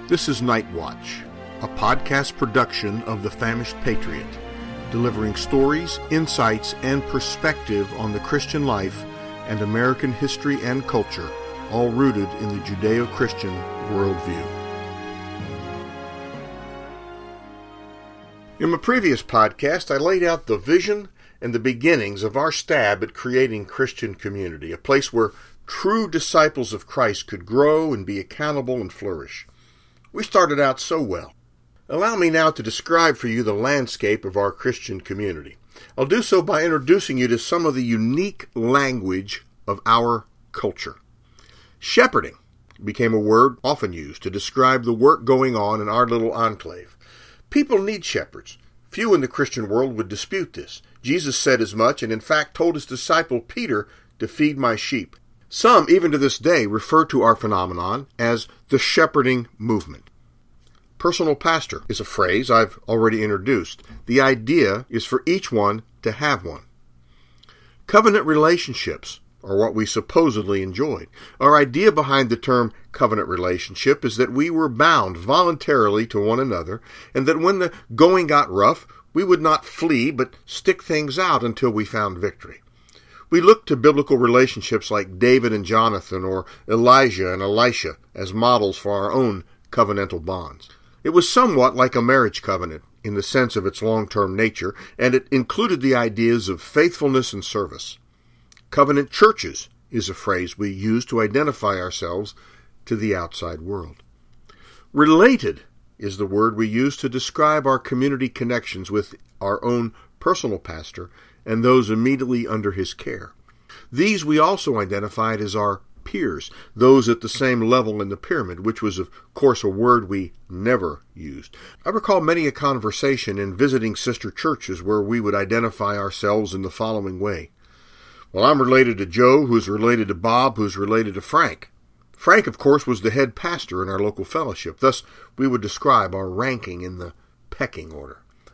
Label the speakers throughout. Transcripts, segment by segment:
Speaker 1: This is Night Watch, a podcast production of The Famished Patriot, delivering stories, insights, and perspective on the Christian life and American history and culture, all rooted in the Judeo-Christian worldview. In my previous podcast, I laid out the vision and the beginnings of our stab at creating Christian community, a place where true disciples of Christ could grow and be accountable and flourish. We started out so well. Allow me now to describe for you the landscape of our Christian community. I'll do so by introducing you to some of the unique language of our culture. Shepherding became a word often used to describe the work going on in our little enclave. People need shepherds. Few in the Christian world would dispute this. Jesus said as much and in fact told his disciple Peter to feed my sheep. Some, even to this day, refer to our phenomenon as the shepherding movement. Personal pastor is a phrase I've already introduced. The idea is for each one to have one. Covenant relationships are what we supposedly enjoyed. Our idea behind the term covenant relationship is that we were bound voluntarily to one another, and that when the going got rough, we would not flee but stick things out until we found victory. We look to biblical relationships like David and Jonathan or Elijah and Elisha as models for our own covenantal bonds. It was somewhat like a marriage covenant in the sense of its long-term nature, and it included the ideas of faithfulness and service. Covenant churches is a phrase we use to identify ourselves to the outside world. Related is the word we use to describe our community connections with our own personal pastor and those immediately under his care. These we also identified as our peers, those at the same level in the pyramid, which was, of course, a word we never used. I recall many a conversation in visiting sister churches where we would identify ourselves in the following way. Well, I'm related to Joe, who's related to Bob, who's related to Frank. Frank, of course, was the head pastor in our local fellowship. Thus, we would describe our ranking in the pecking order.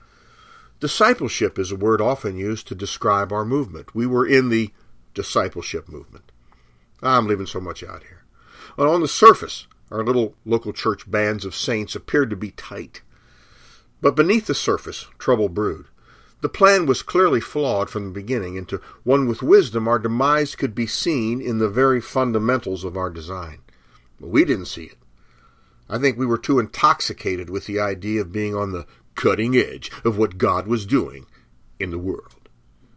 Speaker 1: Discipleship is a word often used to describe our movement. We were in the discipleship movement. I'm leaving so much out here. Well, on the surface, our little local church bands of saints appeared to be tight. But beneath the surface, trouble brewed. The plan was clearly flawed from the beginning, and to one with wisdom, our demise could be seen in the very fundamentals of our design. But we didn't see it. I think we were too intoxicated with the idea of being on the cutting edge of what God was doing in the world.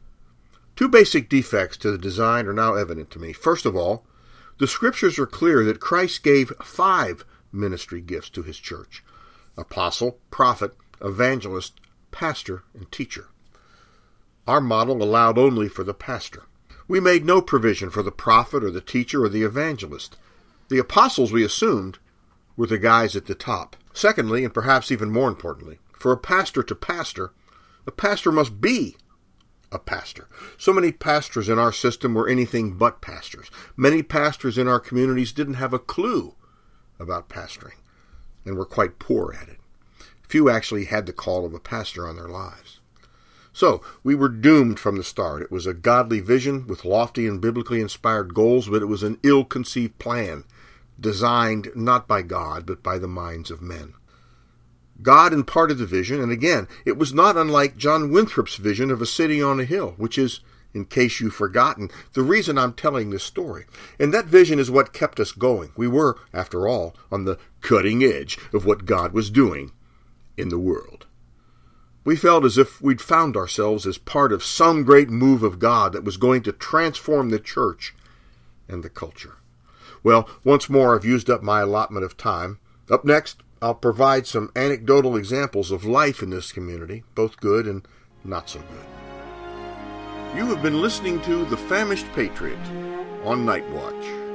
Speaker 1: Two basic defects to the design are now evident to me. First of all, the Scriptures are clear that Christ gave 5 ministry gifts to his church: apostle, prophet, evangelist, pastor, and teacher. Our model allowed only for the pastor. We made no provision for the prophet or the teacher or the evangelist. The apostles, we assumed, were the guys at the top. Secondly, and perhaps even more importantly, for a pastor to pastor, a pastor must be a pastor. So many pastors in our system were anything but pastors. Many pastors in our communities didn't have a clue about pastoring and were quite poor at it. Few actually had the call of a pastor on their lives. So, we were doomed from the start. It was a godly vision with lofty and biblically inspired goals, but it was an ill-conceived plan, designed not by God, but by the minds of men. God imparted the vision, and again, it was not unlike John Winthrop's vision of a city on a hill, which is, in case you've forgotten, the reason I'm telling this story. And that vision is what kept us going. We were, after all, on the cutting edge of what God was doing in the world. We felt as if we'd found ourselves as part of some great move of God that was going to transform the church and the culture. Well, once more, I've used up my allotment of time. Up next, I'll provide some anecdotal examples of life in this community, both good and not so good. You have been listening to The Famished Patriot on Night Watch.